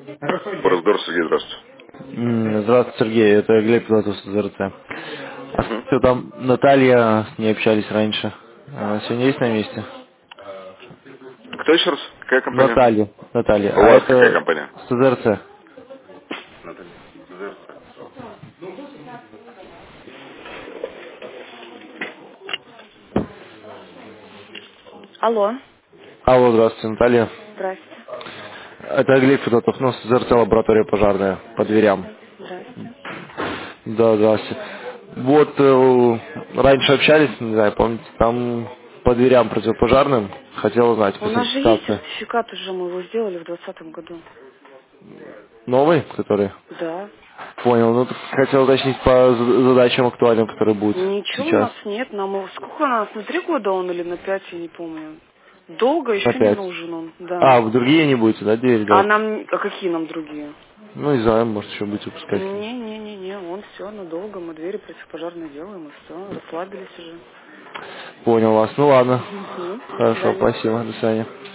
Разговор, Сергей, здравствуйте. Здравствуйте, Сергей, это Глеб Пилатов с ЗРЦ. А Мгм. что там, Наталья, с ней общались раньше. Сегодня есть на месте? Кто еще раз? Какая компания? Наталья. У А вас какая это компания? с ЗРЦ. Наталья. Здравствуйте. Алло, Алло, здравствуйте, Наталья. здрасте. Это Глеб Федотов, ну, с ЗРЦ лаборатория пожарная, по дверям. Здрасте. Здрасте. Да, здравствуйте. Вот, раньше общались, не знаю, помните, там по дверям противопожарным, хотел узнать У по нас же есть сертификации. сертификат уже, мы его сделали в 2020 году. Новый, который? Да. Понял, ну, так хотел уточнить по задачам актуальным, которые будут Ничего у сейчас. нас нет, сколько у нас, на 3 года он или на 5, я не помню. Долго еще не Опять. нужен он, да. А, в другие не будете, да, двери А делать? нам, а какие нам другие? Ну, не знаю, может, еще будете выпускать. Не, он все, надолго, мы двери противопожарные делаем, и все, расслабились уже. Понял вас. Ну, ладно. Мгм. До Хорошо, свидания. спасибо. До свидания.